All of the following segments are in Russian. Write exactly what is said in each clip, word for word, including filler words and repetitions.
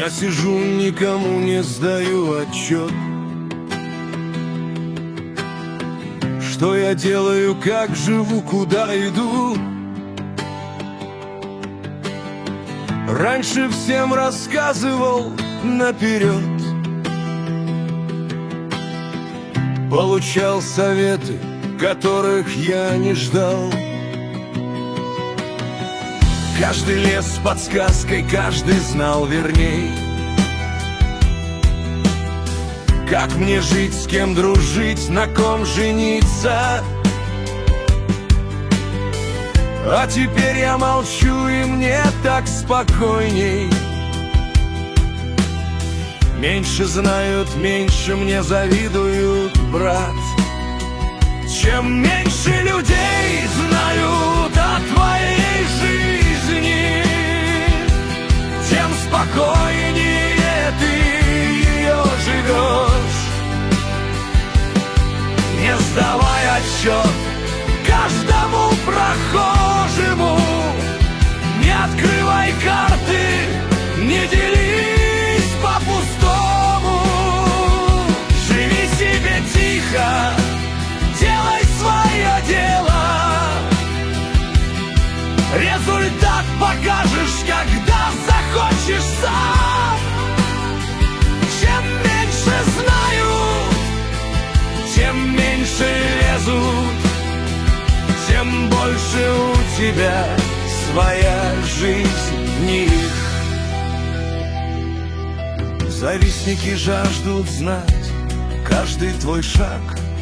Я сижу, никому не сдаю отчет, что я делаю, как живу, куда иду. Раньше всем рассказывал наперед, получал советы, которых я не ждал. Каждый лез с подсказкой, каждый знал верней, как мне жить, с кем дружить, на ком жениться. А теперь я молчу, и мне так спокойней. Меньше знают, меньше мне завидуют, брат. Чем меньше людей знают о твоей жизни, тем спокойнее ты ее живешь. Не сдавай отчет каждому прохожему, не открывай карты, не делись по-пустому. Живи себе тихо, делай свое дело. Результат покажешь, когда захочешь сам. Чем меньше знают, тем меньше лезут, тем больше у тебя своя жизнь, не их. Завистники жаждут знать каждый твой шаг,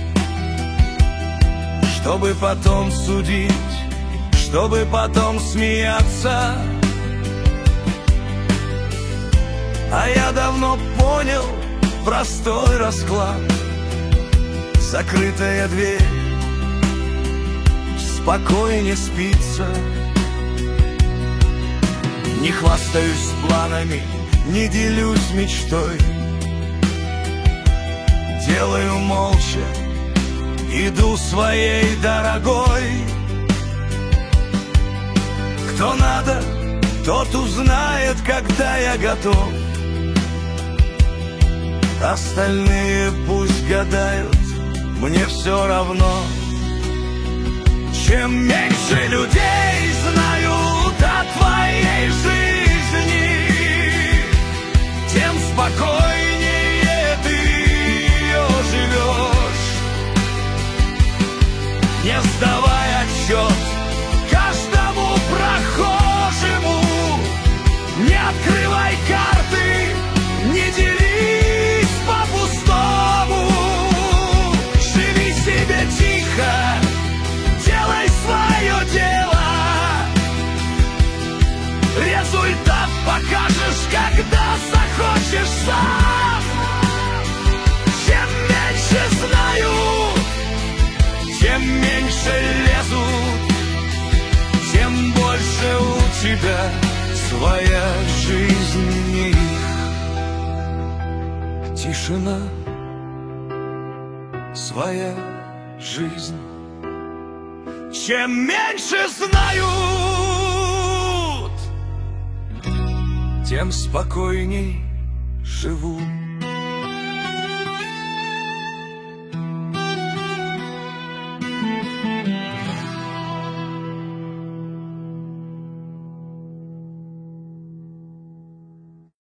чтобы потом судить, чтобы потом смеяться. А я давно понял простой расклад: закрытая дверь, спокойнее спится. Не хвастаюсь планами, не делюсь мечтой, делаю молча, иду своей дорогой. Кто надо, тот узнает, когда я готов. Остальные пусть гадают, мне все равно. Чем меньше людей знают о твоей жизни, тем спокойнее ты ее живешь. Не сдавай отчет каждому прохожему, не открывай карты, не делись по-пустому. Живи себе тихо, делай свое дело. Результат покажешь, когда захочешь сам. Чем меньше знают, тем меньше лезут, тем больше у тебя своя жизнь, не их. Тишина, своя жизнь. Чем меньше знают, тем спокойней живут.